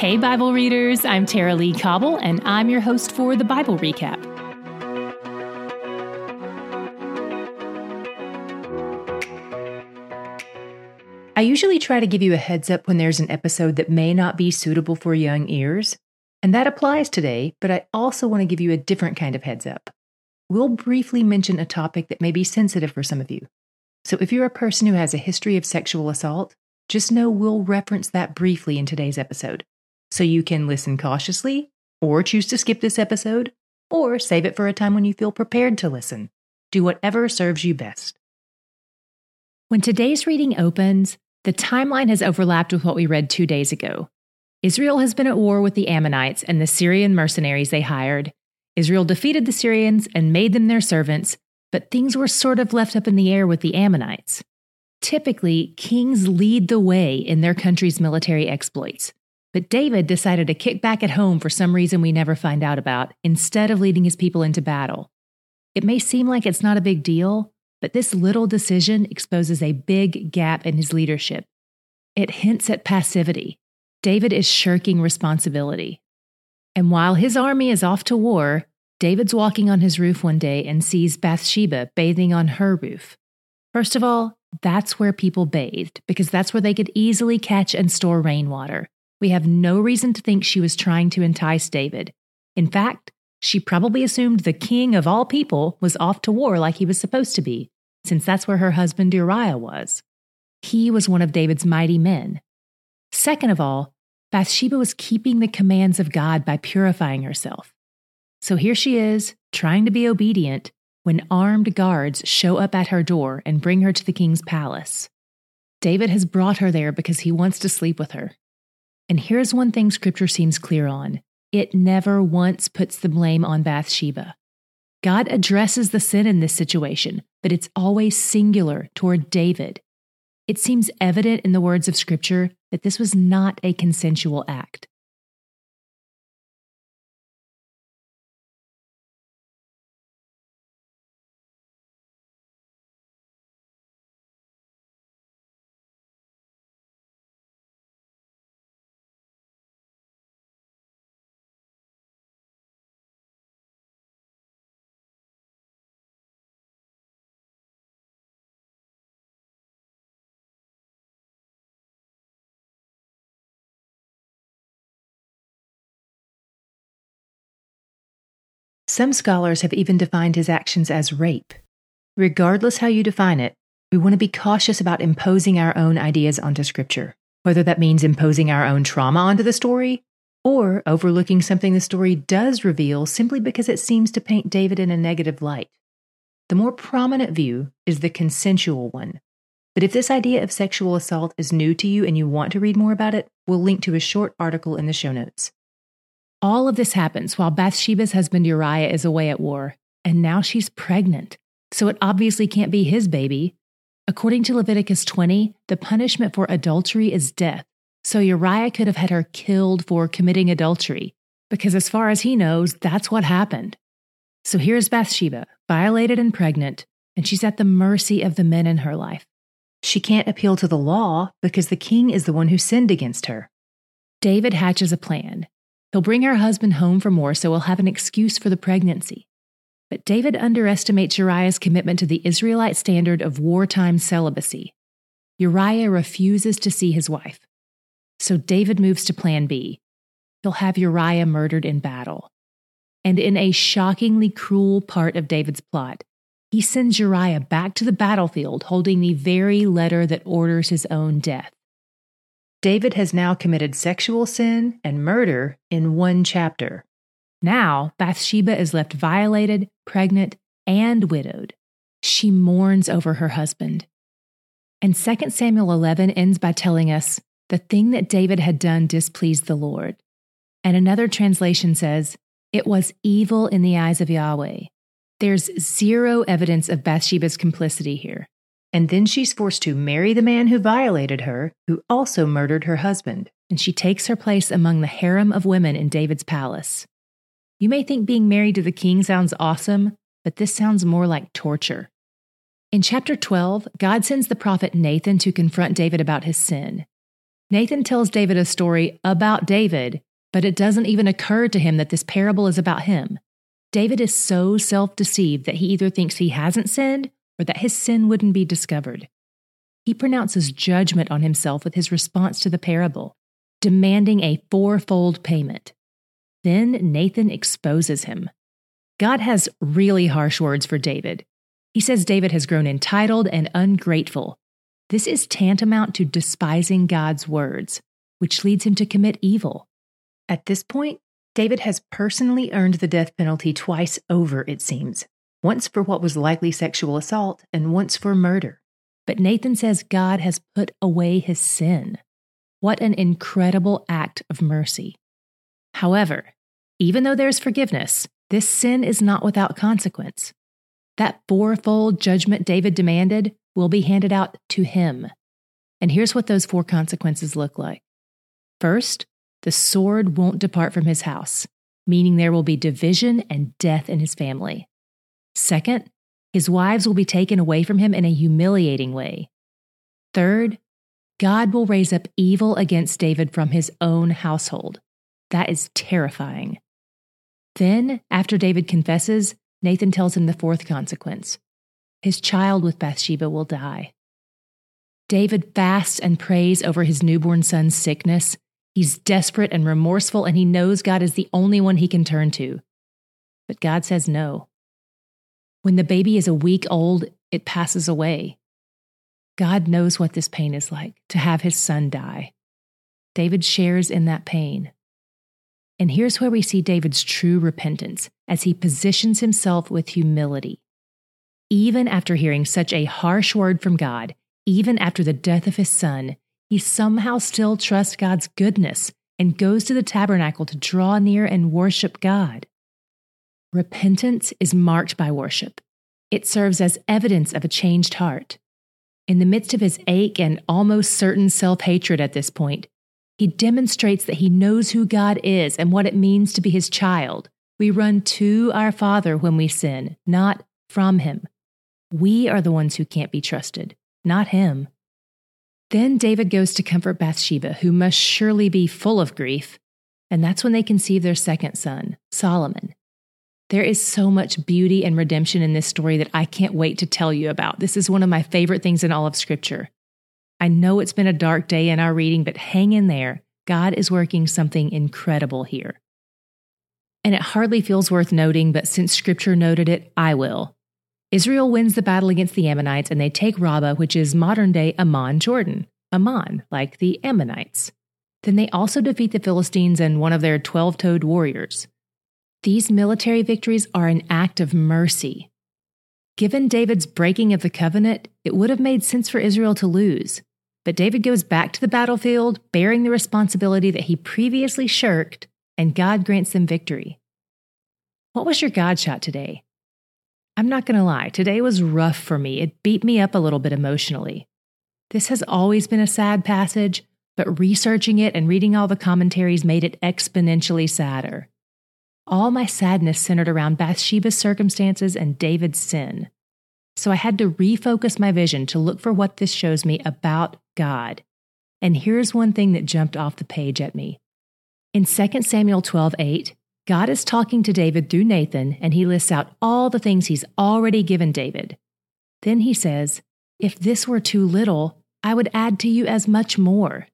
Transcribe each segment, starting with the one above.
Hey, Bible readers, I'm Tara Lee Cobble, and I'm your host for the Bible Recap. I usually try to give you a heads up when there's an episode that may not be suitable for young ears, and that applies today, but I also want to give you a different kind of heads up. We'll briefly mention a topic that may be sensitive for some of you. So if you're a person who has a history of sexual assault, just know we'll reference that briefly in today's episode. So you can listen cautiously, or choose to skip this episode, or save it for a time when you feel prepared to listen. Do whatever serves you best. When today's reading opens, the timeline has overlapped with what we read 2 days ago. Israel has been at war with the Ammonites and the Syrian mercenaries they hired. Israel defeated the Syrians and made them their servants, but things were sort of left up in the air with the Ammonites. Typically, kings lead the way in their country's military exploits. But David decided to kick back at home for some reason we never find out about, instead of leading his people into battle. It may seem like it's not a big deal, but this little decision exposes a big gap in his leadership. It hints at passivity. David is shirking responsibility. And while his army is off to war, David's walking on his roof one day and sees Bathsheba bathing on her roof. First of all, that's where people bathed, because that's where they could easily catch and store rainwater. We have no reason to think she was trying to entice David. In fact, she probably assumed the king of all people was off to war like he was supposed to be, since that's where her husband Uriah was. He was one of David's mighty men. Second of all, Bathsheba was keeping the commands of God by purifying herself. So here she is, trying to be obedient, when armed guards show up at her door and bring her to the king's palace. David has brought her there because he wants to sleep with her. And here's one thing Scripture seems clear on. It never once puts the blame on Bathsheba. God addresses the sin in this situation, but it's always singular toward David. It seems evident in the words of Scripture that this was not a consensual act. Some scholars have even defined his actions as rape. Regardless how you define it, we want to be cautious about imposing our own ideas onto Scripture, whether that means imposing our own trauma onto the story, or overlooking something the story does reveal simply because it seems to paint David in a negative light. The more prominent view is the consensual one. But if this idea of sexual assault is new to you and you want to read more about it, we'll link to a short article in the show notes. All of this happens while Bathsheba's husband Uriah is away at war, and now she's pregnant, so it obviously can't be his baby. According to Leviticus 20, the punishment for adultery is death, so Uriah could have had her killed for committing adultery, because as far as he knows, that's what happened. So here's Bathsheba, violated and pregnant, and she's at the mercy of the men in her life. She can't appeal to the law because the king is the one who sinned against her. David hatches a plan. He'll bring her husband home from war so he'll have an excuse for the pregnancy. But David underestimates Uriah's commitment to the Israelite standard of wartime celibacy. Uriah refuses to see his wife. So David moves to plan B. He'll have Uriah murdered in battle. And in a shockingly cruel part of David's plot, he sends Uriah back to the battlefield holding the very letter that orders his own death. David has now committed sexual sin and murder in one chapter. Now, Bathsheba is left violated, pregnant, and widowed. She mourns over her husband. And 2 Samuel 11 ends by telling us, the thing that David had done displeased the Lord. And another translation says, it was evil in the eyes of Yahweh. There's zero evidence of Bathsheba's complicity here. And then she's forced to marry the man who violated her, who also murdered her husband, and she takes her place among the harem of women in David's palace. You may think being married to the king sounds awesome, but this sounds more like torture. In chapter 12, God sends the prophet Nathan to confront David about his sin. Nathan tells David a story about David, but it doesn't even occur to him that this parable is about him. David is so self-deceived that he either thinks he hasn't sinned or that his sin wouldn't be discovered. He pronounces judgment on himself with his response to the parable, demanding a fourfold payment. Then Nathan exposes him. God has really harsh words for David. He says David has grown entitled and ungrateful. This is tantamount to despising God's words, which leads him to commit evil. At this point, David has personally earned the death penalty twice over, it seems. Once for what was likely sexual assault, and once for murder. But Nathan says God has put away his sin. What an incredible act of mercy. However, even though there's forgiveness, this sin is not without consequence. That fourfold judgment David demanded will be handed out to him. And here's what those four consequences look like. First, the sword won't depart from his house, meaning there will be division and death in his family. Second, his wives will be taken away from him in a humiliating way. Third, God will raise up evil against David from his own household. That is terrifying. Then, after David confesses, Nathan tells him the fourth consequence. His child with Bathsheba will die. David fasts and prays over his newborn son's sickness. He's desperate and remorseful, and he knows God is the only one he can turn to. But God says no. When the baby is a week old, it passes away. God knows what this pain is like, to have his son die. David shares in that pain. And here's where we see David's true repentance, as he positions himself with humility. Even after hearing such a harsh word from God, even after the death of his son, he somehow still trusts God's goodness and goes to the tabernacle to draw near and worship God. Repentance is marked by worship. It serves as evidence of a changed heart. In the midst of his ache and almost certain self-hatred at this point, he demonstrates that he knows who God is and what it means to be his child. We run to our Father when we sin, not from him. We are the ones who can't be trusted, not him. Then David goes to comfort Bathsheba, who must surely be full of grief, and that's when they conceive their second son, Solomon. There is so much beauty and redemption in this story that I can't wait to tell you about. This is one of my favorite things in all of Scripture. I know it's been a dark day in our reading, but hang in there. God is working something incredible here. And it hardly feels worth noting, but since Scripture noted it, I will. Israel wins the battle against the Ammonites, and they take Rabbah, which is modern-day Amman, Jordan. Ammon, like the Ammonites. Then they also defeat the Philistines and one of their 12-toed warriors. These military victories are an act of mercy. Given David's breaking of the covenant, it would have made sense for Israel to lose. But David goes back to the battlefield, bearing the responsibility that he previously shirked, and God grants them victory. What was your God shot today? I'm not going to lie, today was rough for me. It beat me up a little bit emotionally. This has always been a sad passage, but researching it and reading all the commentaries made it exponentially sadder. All my sadness centered around Bathsheba's circumstances and David's sin. So I had to refocus my vision to look for what this shows me about God. And here's one thing that jumped off the page at me. In 2 Samuel 12:8, God is talking to David through Nathan, and he lists out all the things he's already given David. Then he says, "If this were too little, I would add to you as much more."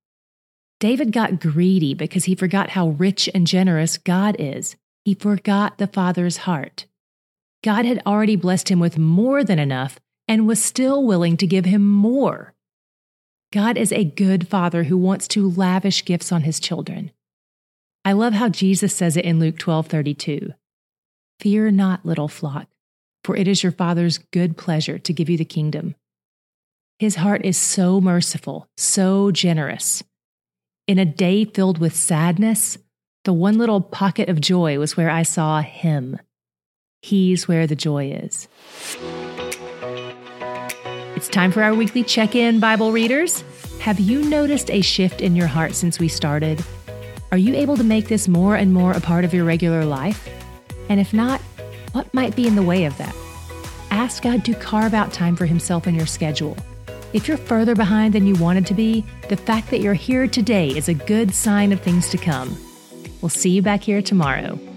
David got greedy because he forgot how rich and generous God is. He forgot the Father's heart. God had already blessed him with more than enough and was still willing to give him more. God is a good Father who wants to lavish gifts on his children. I love how Jesus says it in Luke 12:32. "Fear not, little flock, for it is your Father's good pleasure to give you the kingdom." His heart is so merciful, so generous. In a day filled with sadness, the one little pocket of joy was where I saw him. He's where the joy is. It's time for our weekly check-in, Bible readers. Have you noticed a shift in your heart since we started? Are you able to make this more and more a part of your regular life? And if not, what might be in the way of that? Ask God to carve out time for himself in your schedule. If you're further behind than you wanted to be, the fact that you're here today is a good sign of things to come. We'll see you back here tomorrow.